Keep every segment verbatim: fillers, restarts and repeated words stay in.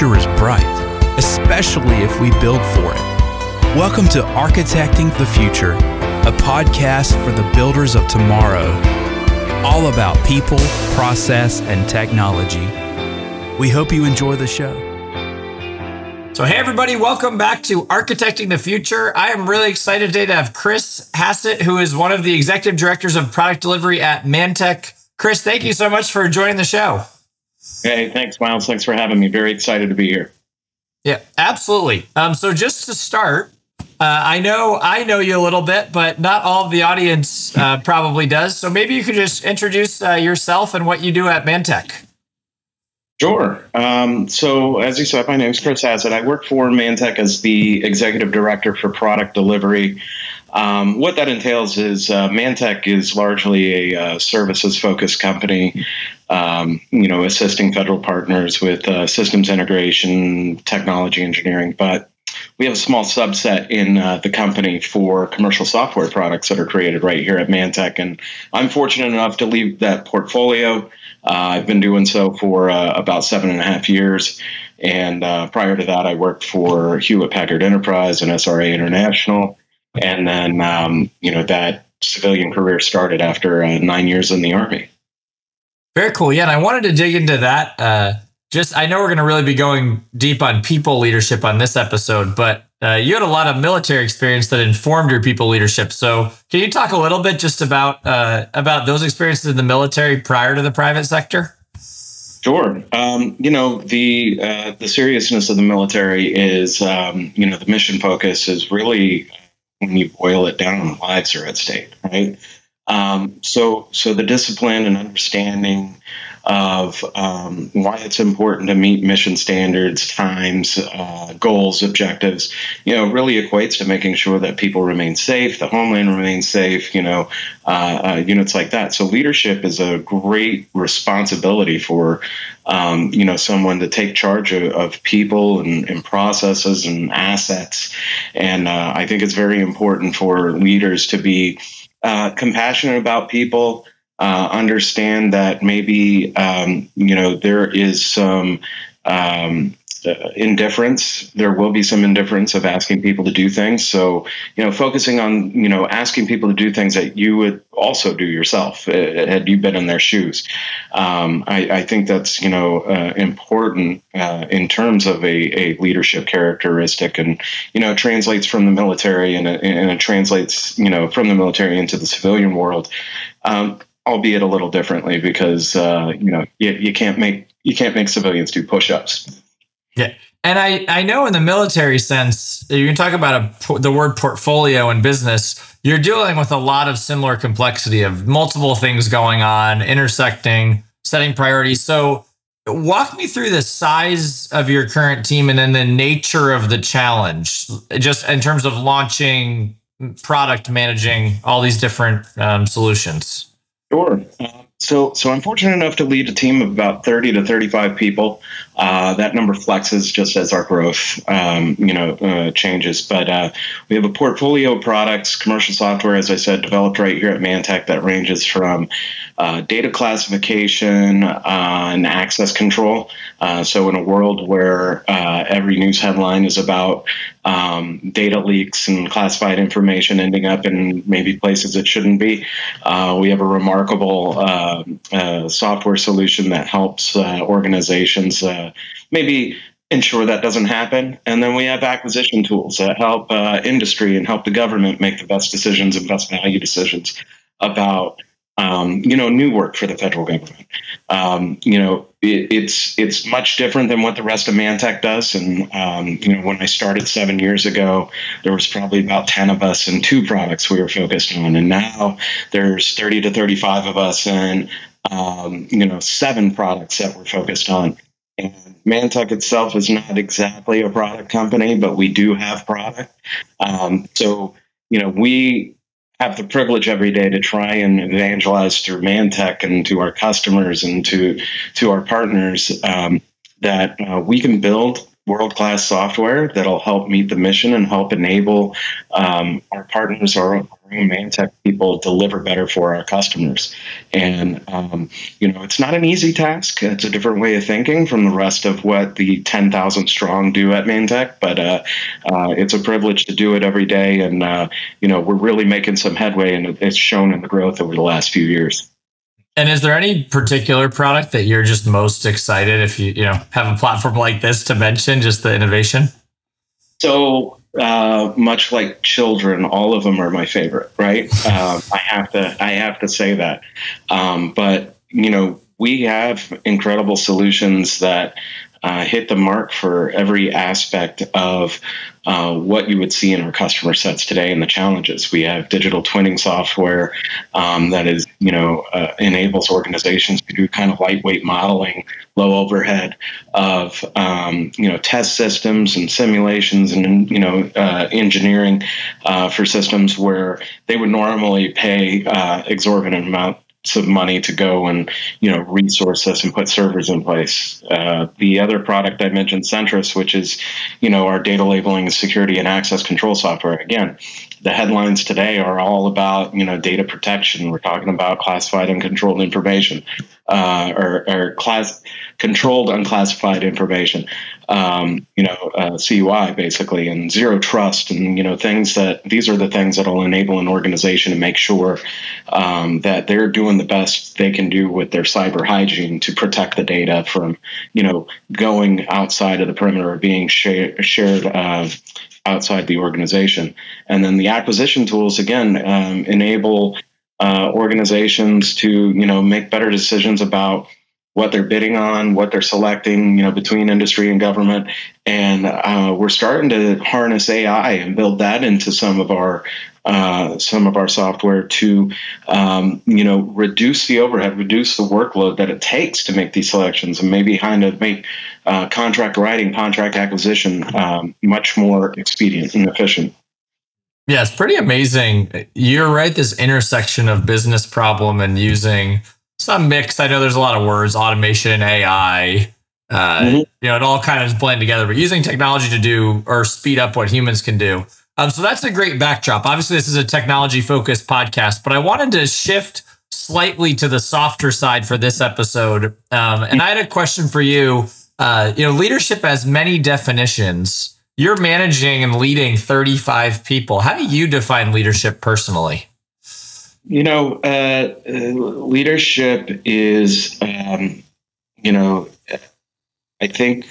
future is bright, especially if we build for it. Welcome to Architecting the Future, a podcast for the builders of tomorrow, all about people, process, and technology. We hope you enjoy the show. So hey everybody, welcome back to Architecting the Future. I am really excited today to have Chris Hassett, who is one of the executive directors of product delivery at Mantech. Chris, thank you so much for joining the show. Hey, thanks, Miles. Thanks for having me. Very excited to be here. Yeah, absolutely. Um, so just to start, uh, I know I know you a little bit, but not all of the audience uh, probably does. So maybe you could just introduce uh, yourself and what you do at Mantech. Sure. Um, so as you said, my name is Chris Hassett. I work for Mantech as the executive director for product delivery. Um, what that entails is uh, Mantech is largely a uh, services-focused company, um, you know, assisting federal partners with uh, systems integration, technology engineering. But we have a small subset in uh, the company for commercial software products that are created right here at Mantech. And I'm fortunate enough to lead that portfolio. Uh, I've been doing so for uh, about seven and a half years. And uh, prior to that, I worked for Hewlett Packard Enterprise and S R A International. And then, um, you know, that civilian career started after uh, nine years in the Army. Very cool. Yeah, and I wanted to dig into that. Uh, just, I know we're going to really be going deep on people leadership on this episode, but uh, you had a lot of military experience that informed your people leadership. So can you talk a little bit just about uh, about those experiences in the military prior to the private sector? Sure. Um, you know, the uh, the seriousness of the military is, um, you know, the mission focus is really, when you boil it down, lives are at stake, right? Um, so, so the discipline and understanding of um, why it's important to meet mission standards, times, uh, goals, objectives, you know, really equates to making sure that people remain safe, the homeland remains safe, you know, uh, uh, units like that. So leadership is a great responsibility for, um, you know, someone to take charge of, of people and, and processes and assets. And uh, I think it's very important for leaders to be uh, compassionate about people. Uh, understand that maybe, um, you know, there is some um, uh, indifference. There will be some indifference of asking people to do things. So, you know, focusing on, you know, asking people to do things that you would also do yourself uh, had you been in their shoes. Um, I, I think that's, you know, uh, important uh, in terms of a, a leadership characteristic, and, you know, it translates from the military and it, and it translates, you know, from the military into the civilian world. Um, albeit a little differently, because uh, you know you, you can't make you can't make civilians do push-ups. Yeah, and I I know in the military sense, you can talk about a, the word portfolio in business. You're dealing with a lot of similar complexity of multiple things going on, intersecting, setting priorities. So walk me through the size of your current team and then the nature of the challenge, just in terms of launching, product managing all these different um, solutions. Sure. Uh, so, so I'm fortunate enough to lead a team of about thirty to thirty-five people. Uh, that number flexes just as our growth, um, you know, uh, changes. But uh, we have a portfolio of products, commercial software, as I said, developed right here at Mantech that ranges from uh, data classification uh, and access control. Uh, so, in a world where uh, every news headline is about um, data leaks and classified information ending up in maybe places it shouldn't be, uh, we have a remarkable uh, uh, software solution that helps uh, organizations uh, maybe ensure that doesn't happen. And then we have acquisition tools that help uh, industry and help the government make the best decisions and best value decisions about, um, you know, new work for the federal government. Um, you know, it, it's it's much different than what the rest of Mantech does. And, um, you know, when I started seven years ago, there was probably about ten of us and two products we were focused on. And now there's thirty to thirty-five of us and, um, you know, seven products that we're focused on. And Mantech itself is not exactly a product company, but we do have product. Um, so, you know, we have the privilege every day to try and evangelize through Mantech and to our customers and to to our partners um, that uh, we can build world-class software that'll help meet the mission and help enable um, our partners, our own Mantech people, deliver better for our customers. And, um, you know, it's not an easy task. It's a different way of thinking from the rest of what the ten thousand strong do at Mantech, but uh, uh, it's a privilege to do it every day. And, uh, you know, we're really making some headway, and it's shown in the growth over the last few years. And is there any particular product that you're just most excited if you, you know, have a platform like this to mention, just the innovation? So uh, much like children, all of them are my favorite, right? um, I have to, I have to say that. Um, but, you know, we have incredible solutions that uh, hit the mark for every aspect of uh, what you would see in our customer sets today and the challenges. We have digital twinning software um, that is, you know, uh, enables organizations to do kind of lightweight modeling, low overhead of, um, you know, test systems and simulations and, you know, uh, engineering uh, for systems where they would normally pay uh, exorbitant amount of money to go and, you know, resource this and put servers in place. Uh, the other product I mentioned, Centris, which is, you know, our data labeling, security, and access control software. Again, the headlines today are all about, you know, data protection. We're talking about classified and controlled information, uh, or, or class controlled unclassified information. Um, you know, uh, C U I basically, and zero trust, and you know, things that these are the things that will enable an organization to make sure um, that they're doing the best they can do with their cyber hygiene to protect the data from, you know, going outside of the perimeter or being shared, shared uh, outside the organization. And then the acquisition tools, again, um, enable uh, organizations to, you know, make better decisions about what they're bidding on, what they're selecting, you know, between industry and government. And uh, we're starting to harness A I and build that into some of our uh, some of our software to, um, you know, reduce the overhead, reduce the workload that it takes to make these selections, and maybe kind of make uh, contract writing, contract acquisition um, much more expedient and efficient. Yeah, it's pretty amazing. You're right. This intersection of business problem and using some mix. I know there's a lot of words, automation, A I, uh, mm-hmm. you know, it all kind of is blend together, but using technology to do or speed up what humans can do. Um, so that's a great backdrop. Obviously, this is a technology focused podcast, but I wanted to shift slightly to the softer side for this episode. Um, and I had a question for you. Uh, you know, leadership has many definitions. You're managing and leading thirty-five people. How do you define leadership personally? You know, uh, leadership is, um, you know, I think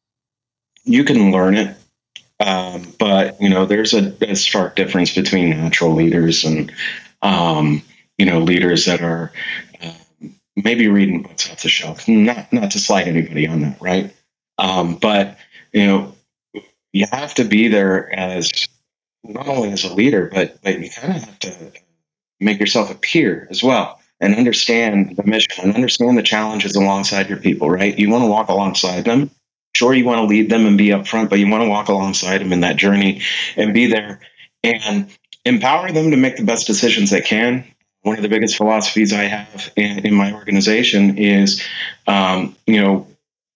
you can learn it, um, but, you know, there's a, a stark difference between natural leaders and, um, you know, leaders that are uh, maybe reading books off the shelf. Not, not to slight anybody on that, right? Um, but, you know, you have to be there as not only as a leader, but, but you kind of have to make yourself a peer as well and understand the mission and understand the challenges alongside your people, right? You want to walk alongside them. Sure, you want to lead them and be upfront, but you want to walk alongside them in that journey and be there and empower them to make the best decisions they can. One of the biggest philosophies I have in, in my organization is, um, you know,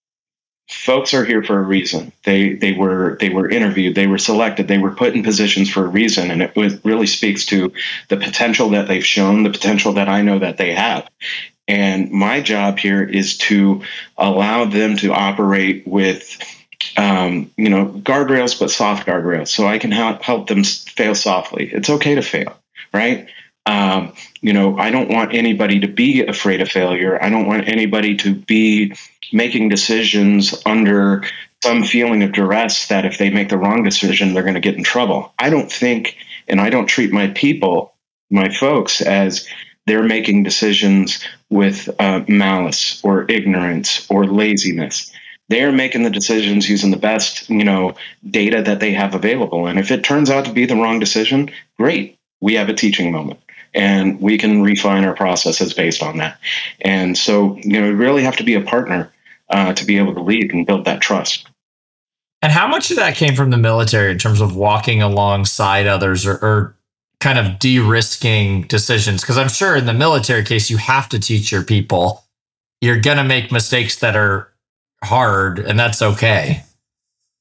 folks are here for a reason. They they were they were interviewed, they were selected, they were put in positions for a reason, and it was, really speaks to the potential that they've shown, the potential that I know that they have. And my job here is to allow them to operate with, um, you know, guardrails, but soft guardrails, so I can help help them fail softly. It's okay to fail, right? Um, you know, I don't want anybody to be afraid of failure. I don't want anybody to be making decisions under some feeling of duress that if they make the wrong decision, they're going to get in trouble. I don't think, and I don't treat my people, my folks, as they're making decisions with uh, malice or ignorance or laziness. They're making the decisions using the best, you know, data that they have available. And if it turns out to be the wrong decision, great. We have a teaching moment. And we can refine our processes based on that. And so, you know, we really have to be a partner uh, to be able to lead and build that trust. And how much of that came from the military in terms of walking alongside others or, or kind of de-risking decisions? Because I'm sure in the military case, you have to teach your people. You're going to make mistakes that are hard, and that's okay.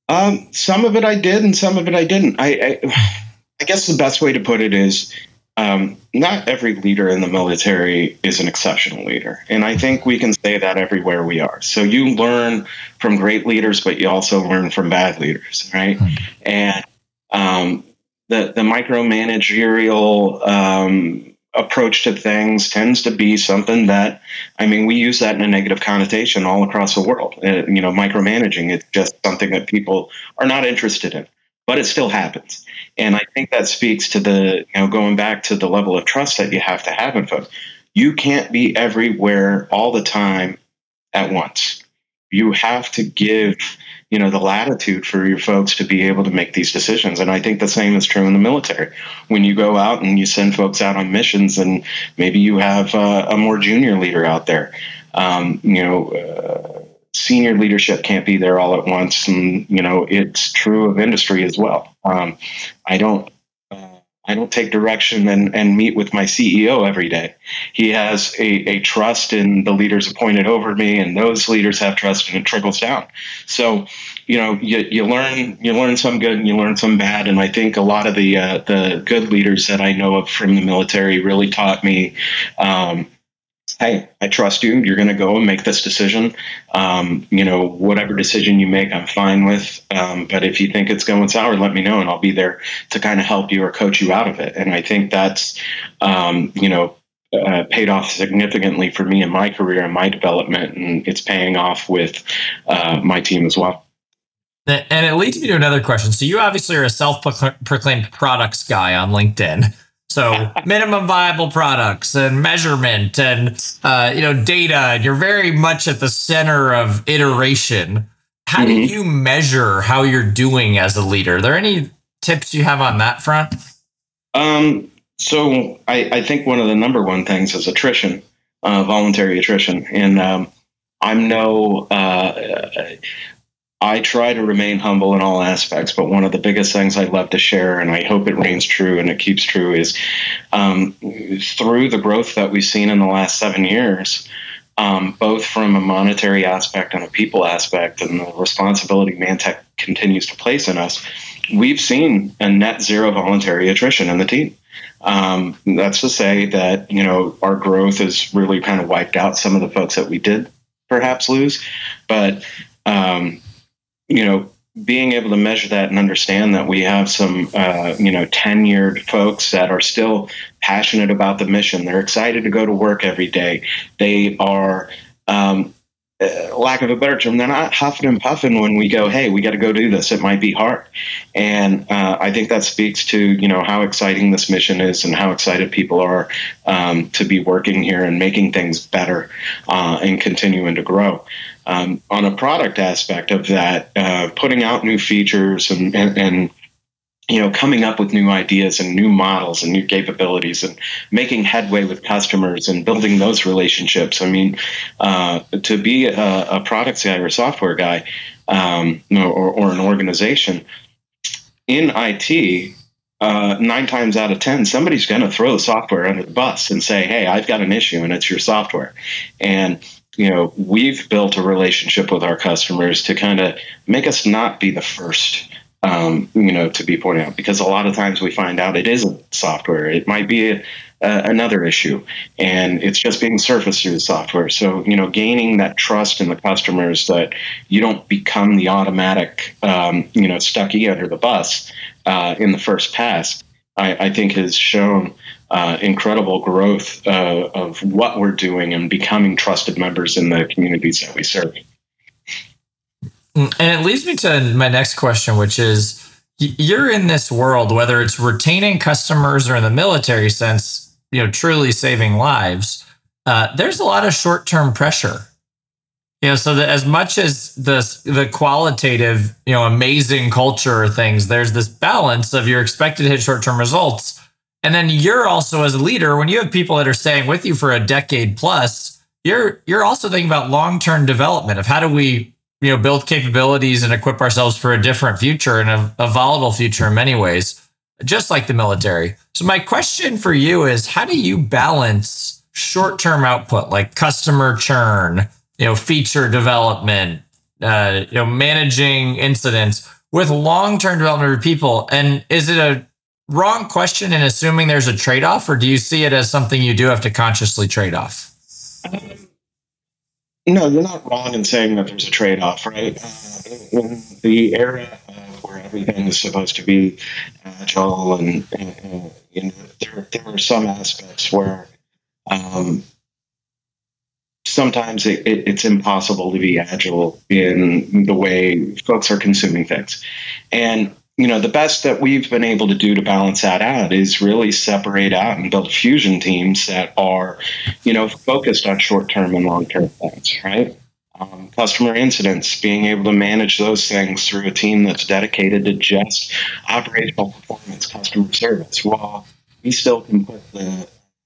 Um, some of it I did, and some of it I didn't. I, I, I guess the best way to put it is, um, not every leader in the military is an exceptional leader, and I think we can say that everywhere we are. So you learn from great leaders, but you also learn from bad leaders, right? Mm-hmm. And um, the the micromanagerial um, approach to things tends to be something that, I mean, we use that in a negative connotation all across the world. Uh, you know, micromanaging is just something that people are not interested in, but it still happens. And I think that speaks to the, you know, going back to the level of trust that you have to have in folks. You can't be everywhere all the time at once. You have to give, you know, the latitude for your folks to be able to make these decisions. And I think the same is true in the military. When you go out and you send folks out on missions, and maybe you have uh, a more junior leader out there, um, you know, uh, senior leadership can't be there all at once. And, you know, it's true of industry as well. Um, I don't, uh, I don't take direction and, and meet with my C E O every day. He has a, a trust in the leaders appointed over me, and those leaders have trust, and it trickles down. So, you know, you, you learn you learn some good and you learn some bad. And I think a lot of the uh, the good leaders that I know of from the military really taught me, um, hey, I trust you. You're going to go and make this decision. Um, you know, whatever decision you make, I'm fine with. Um, but if you think it's going sour, let me know, and I'll be there to kind of help you or coach you out of it. And I think that's, um, you know, uh, paid off significantly for me in my career and my development, and it's paying off with uh, my team as well. And it leads me to another question. So you obviously are a self-proclaimed products guy on LinkedIn. So minimum viable products and measurement and, uh, you know, data, and you're very much at the center of iteration. How mm-hmm. do you measure how you're doing as a leader? Are there any tips you have on that front? Um, so I, I think one of the number one things is attrition, uh, voluntary attrition. And um, I'm no... Uh, I try to remain humble in all aspects, but one of the biggest things I love to share, and I hope it reigns true and it keeps true, is um, through the growth that we've seen in the last seven years, um, both from a monetary aspect and a people aspect, and the responsibility Mantech continues to place in us, we've seen a net zero voluntary attrition in the team. Um, that's to say that, you know, our growth has really kind of wiped out some of the folks that we did perhaps lose, but um, you know, being able to measure that and understand that we have some, uh, you know, tenured folks that are still passionate about the mission. They're excited to go to work every day. They are, um, uh, lack of a better term, they're not huffing and puffing when we go, hey, we got to go do this. It might be hard. And uh, I think that speaks to, you know, how exciting this mission is and how excited people are um, to be working here and making things better uh, and continuing to grow. Um, on a product aspect of that, uh, putting out new features and, and, and, you know, coming up with new ideas and new models and new capabilities and making headway with customers and building those relationships. I mean, uh, to be a, a product guy or a software guy, um, or, or an organization in I T, uh, nine times out of ten, somebody's going to throw the software under the bus and say, hey, I've got an issue and it's your software. And you know, we've built a relationship with our customers to kind of make us not be the first, um, you know, to be pointed out, because a lot of times we find out it isn't software. It might be a, a, another issue, and it's just being surfaced through the software. So, you know, gaining that trust in the customers that you don't become the automatic, um, you know, stucky under the bus uh, in the first pass, I, I think has shown Uh, incredible growth uh, of what we're doing and becoming trusted members in the communities that we serve. And it leads me to my next question, which is, you're in this world, whether it's retaining customers or in the military sense, you know, truly saving lives, uh, there's a lot of short-term pressure. You know, so that as much as the, the qualitative, you know, amazing culture things, there's this balance of you're expected to hit short-term results. And then you're also, as a leader, when you have people that are staying with you for a decade plus, you're you're also thinking about long-term development of how do we, you know, build capabilities and equip ourselves for a different future and a, a volatile future in many ways, just like the military. So my question for you is, how do you balance short-term output like customer churn, you know, feature development, uh, you know, managing incidents with long-term development of people. And is it a wrong question in assuming there's a trade-off, or do you see it as something you do have to consciously trade off? Um, no, you're not wrong in saying that there's a trade-off, right? Uh, in the era uh, where everything is supposed to be agile, and, and, and you know, there, there are some aspects where um, sometimes it, it, it's impossible to be agile in the way folks are consuming things. And you know, the best that we've been able to do to balance that out is really separate out and build fusion teams that are, you know, focused on short-term and long-term things, right? Um, customer incidents, being able to manage those things through a team that's dedicated to just operational performance, customer service, while we still can put the,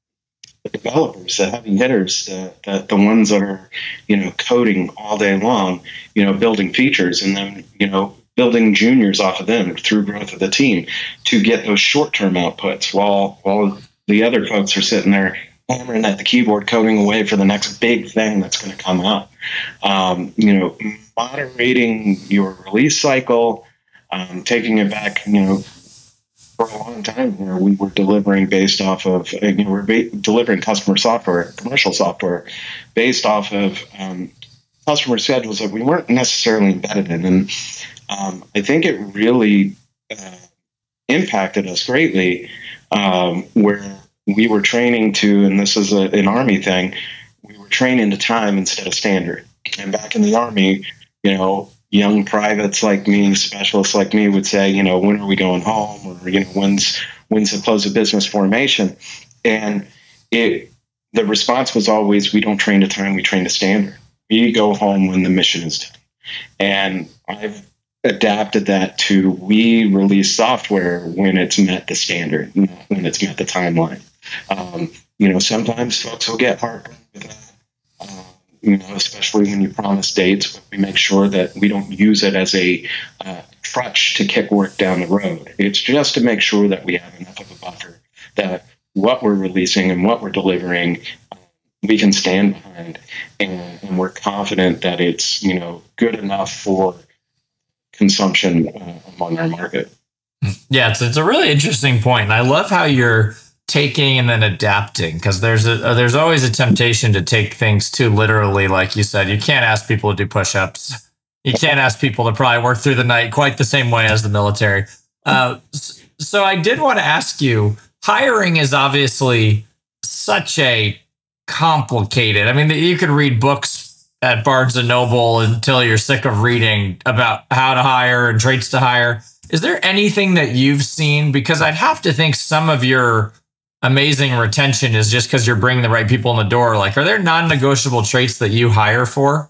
the developers, the heavy hitters, the, the, the ones that are, you know, coding all day long, you know, building features, and then, you know, building juniors off of them through growth of the team to get those short-term outputs while while the other folks are sitting there hammering at the keyboard, coding away for the next big thing that's going to come out. Um, you know, moderating your release cycle, um, taking it back, you know, for a long time where we were delivering based off of, you know, we're ba- delivering customer software, commercial software based off of um, customer schedules that we weren't necessarily embedded in. And Um, I think it really uh, impacted us greatly, um, where we were training to, and this is a, an Army thing, we were training to time instead of standard. And back in the Army, you know, young privates like me, specialists like me would say, you know, when are we going home? Or, you know, when's, when's the close of business formation? And it, the response was always, we don't train to time, we train to standard. We go home when the mission is done. And I've adapted that to we release software when it's met the standard, not when it's met the timeline. Um, you know, sometimes folks will get heartburn with that, um, you know, especially when you promise dates, but we make sure that we don't use it as a uh, crutch to kick work down the road. It's just to make sure that we have enough of a buffer that what we're releasing and what we're delivering, um, we can stand behind, and, and we're confident that it's, you know, good enough for consumption uh, among our market. Yeah, it's, it's a really interesting point. And I love how you're taking and then adapting, because there's a there's always a temptation to take things too literally. Like you said, you can't ask people to do push-ups. You can't ask people to probably work through the night quite the same way as the military. Uh, so I did want to ask you, hiring is obviously such a complicated, I mean, you could read books at Barnes and Noble until you're sick of reading about how to hire and traits to hire. Is there anything that you've seen? Because I'd have to think some of your amazing retention is just because you're bringing the right people in the door. Like, are there non-negotiable traits that you hire for?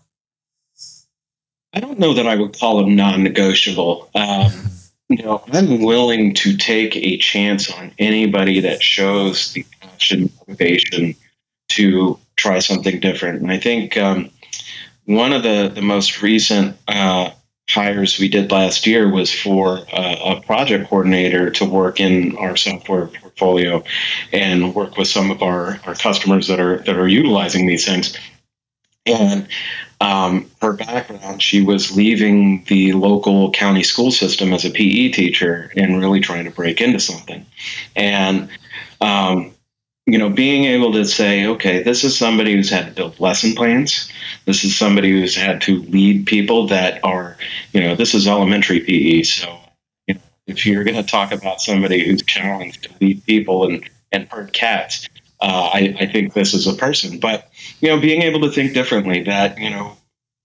I don't know that I would call them non-negotiable. Um, you know, I'm willing to take a chance on anybody that shows the passion, motivation to try something different. And I think, um, one of the, the most recent uh, hires we did last year was for uh, a project coordinator to work in our software portfolio and work with some of our, our customers that are that are utilizing these things. And um, her background, she was leaving the local county school system as a P E teacher and really trying to break into something. And um, you know, being able to say, okay, this is somebody who's had to build lesson plans. This is somebody who's had to lead people that are, you know, this is elementary P E. So, you know, if you're going to talk about somebody who's challenged to lead people and, and herd cats, uh, I, I think this is a person. But, you know, being able to think differently, that, you know,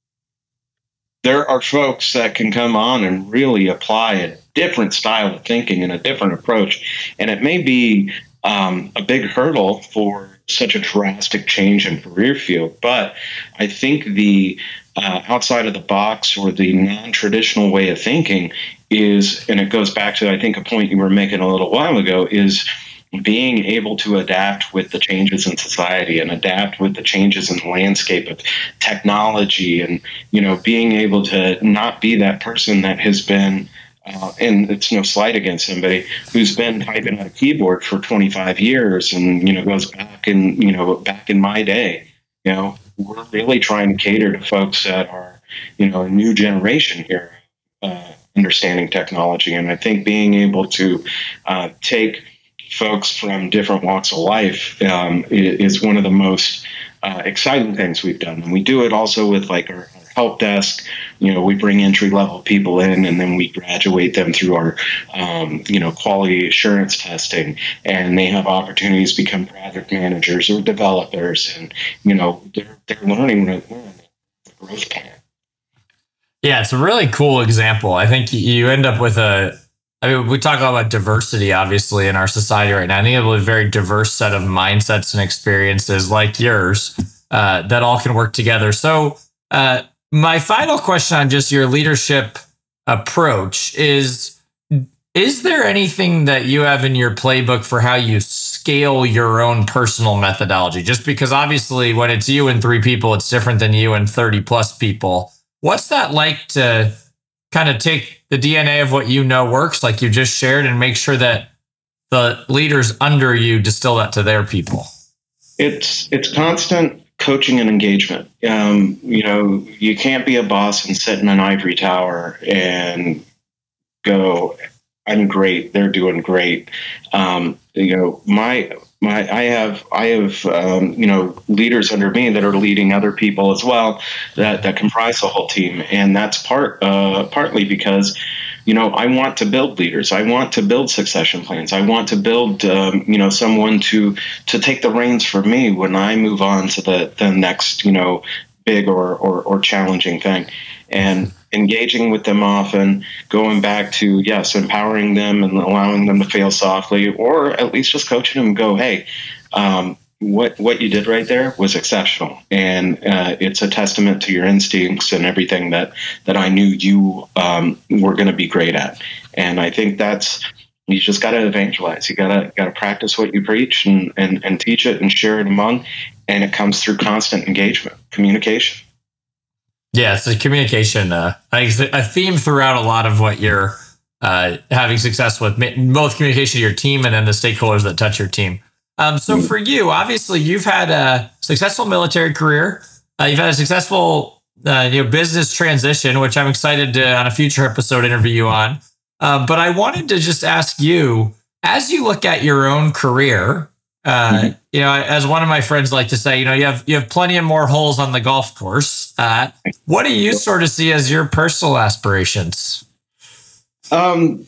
there are folks that can come on and really apply a different style of thinking and a different approach. And it may be Um, a big hurdle for such a drastic change in career field. But I think the uh, outside of the box or the non-traditional way of thinking is, and it goes back to, I think, a point you were making a little while ago, is being able to adapt with the changes in society and adapt with the changes in the landscape of technology, and, you know, being able to not be that person that has been Uh, and it's no slight against somebody who's been typing on a keyboard for twenty-five years and, you know, goes back in, you know, back in my day. You know, we're really trying to cater to folks that are, you know, a new generation here, uh, understanding technology. And I think being able to uh, take folks from different walks of life um, is one of the most uh, exciting things we've done. And we do it also with like our, our help desk. You know, we bring entry level people in, and then we graduate them through our, um, you know, quality assurance testing, and they have opportunities to become project managers or developers, and you know, they're they're learning the growth plan. Yeah, it's a really cool example. I think you end up with a. I mean, we talk about diversity, obviously, in our society right now. I think you have a very diverse set of mindsets and experiences like yours uh, that all can work together. So, uh, my final question on just your leadership approach is, is there anything that you have in your playbook for how you scale your own personal methodology? Just because obviously when it's you and three people, it's different than you and thirty plus people. What's that like to kind of take the D N A of what you know works, like you just shared, and make sure that the leaders under you distill that to their people? It's it's constant coaching and engagement. Um, you know, you can't be a boss and sit in an ivory tower and go, "I'm great. They're doing great." Um, you know, my my I have I have um, you know, leaders under me that are leading other people as well that that comprise the whole team, and that's part uh, partly because, you know, I want to build leaders. I want to build succession plans. I want to build, um, you know, someone to to take the reins for me when I move on to the the next, you know, big or or, or challenging thing, and engaging with them often, going back to, yes, empowering them and allowing them to fail softly, or at least just coaching them. Go, hey, um, what what you did right there was exceptional, and uh, it's a testament to your instincts and everything that that I knew you um, were going to be great at. And I think that's, you just got to evangelize. You gotta gotta practice what you preach, and, and and teach it and share it among, and it comes through constant engagement, communication. Yeah, it's a communication, uh, I think a theme throughout a lot of what you're uh, having success with, both communication to your team and then the stakeholders that touch your team. Um, so for you, obviously, you've had a successful military career. Uh, you've had a successful uh, you know, business transition, which I'm excited to, on a future episode, interview you on. Uh, but I wanted to just ask you, as you look at your own career, uh, mm-hmm. you know, as one of my friends like to say, you know, you have you have plenty of more holes on the golf course. Uh, what do you sort of see as your personal aspirations? Um,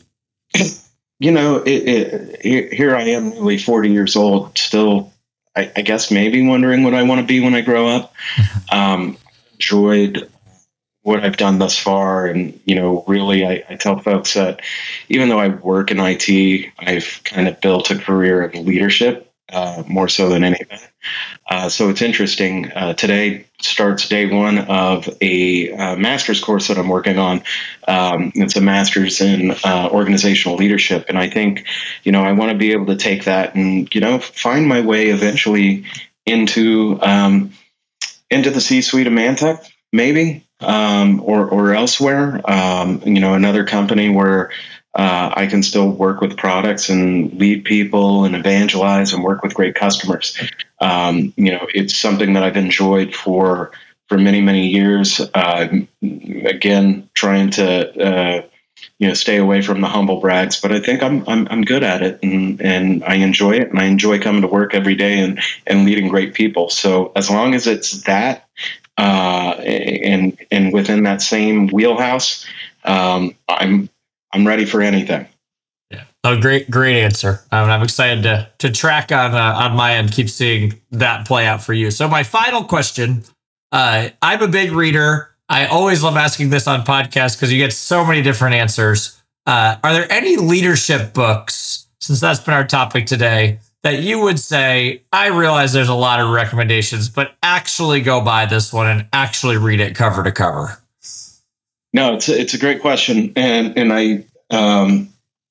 you know, it, it, here, here I am, nearly forty years old, still, I, I guess maybe wondering what I want to be when I grow up. Um, enjoyed what I've done thus far. And, you know, really, I, I tell folks that even though I work in I T, I've kind of built a career of leadership, uh, more so than anything. Uh, so it's interesting. Uh, today starts day one of a uh, master's course that I'm working on. Um, it's a master's in uh, organizational leadership. And I think, you know, I want to be able to take that and, you know, find my way eventually into, um, into the C-suite of Mantech, maybe. Um, or, or elsewhere, um, you know, another company where uh, I can still work with products and lead people and evangelize and work with great customers. Um, you know, it's something that I've enjoyed for for many, many years. Uh, again, trying to uh, you know, stay away from the humble brags, but I think I'm I'm I'm good at it, and and I enjoy it, and I enjoy coming to work every day and and leading great people. So as long as it's that. Uh, and and within that same wheelhouse, um, I'm I'm ready for anything. Yeah, oh, great great answer. Um, I'm excited to to track on uh, on my end, keep seeing that play out for you. So my final question: uh, I'm a big reader. I always love asking this on podcasts because you get so many different answers. Uh, are there any leadership books, since that's been our topic today, that you would say, I realize there's a lot of recommendations, but actually go buy this one and actually read it cover to cover? No, it's a, it's a great question. And, and I um,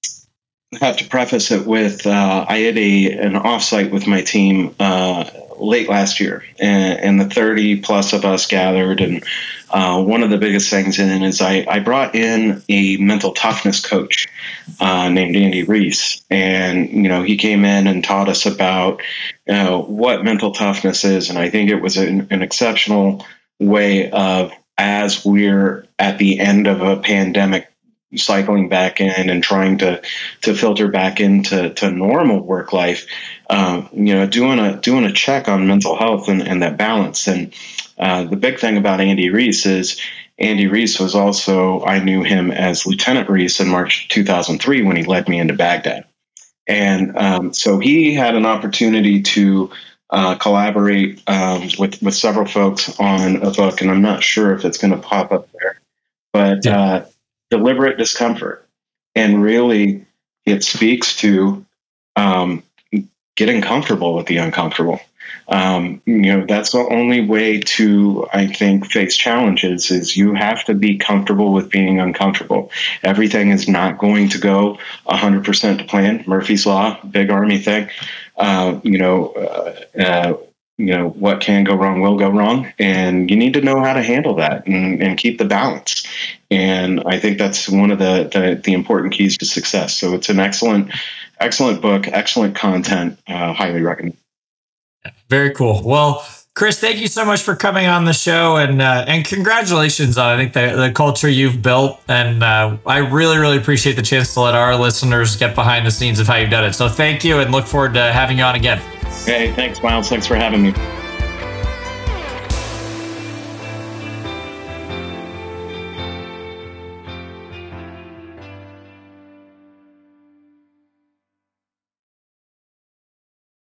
have to preface it with, uh, I had a an offsite with my team uh, late last year, and, and the thirty plus of us gathered. And uh, one of the biggest things in it is I, I brought in a mental toughness coach uh, named Andy Reese. And, you know, he came in and taught us about uh, what mental toughness is. And I think it was an, an exceptional way of as we're at the end of a pandemic, cycling back in and trying to to filter back into to normal work life, um, you know, doing a doing a check on mental health and, and that balance. And uh, the big thing about Andy Reese is Andy Reese was also, I knew him as Lieutenant Reese in March two thousand three when he led me into Baghdad. And um, so he had an opportunity to uh, collaborate um, with, with several folks on a book, and I'm not sure if it's going to pop up there, but yeah. uh, Deliberate Discomfort. And really, it speaks to um, getting comfortable with the uncomfortable. Um, you know, that's the only way to, I think, face challenges is you have to be comfortable with being uncomfortable. Everything is not going to go one hundred percent to plan. Murphy's Law, big Army thing. Uh, you know, uh, uh, you know, what can go wrong will go wrong. And you need to know how to handle that and, and keep the balance. And I think that's one of the, the, the important keys to success. So it's an excellent, excellent book, excellent content. Uh, highly recommend. Very cool. Well, Chris, thank you so much for coming on the show, and uh, and congratulations on I think the, the culture you've built. And uh, I really, really appreciate the chance to let our listeners get behind the scenes of how you've done it. So thank you, and look forward to having you on again. Hey, thanks, Miles. Thanks for having me.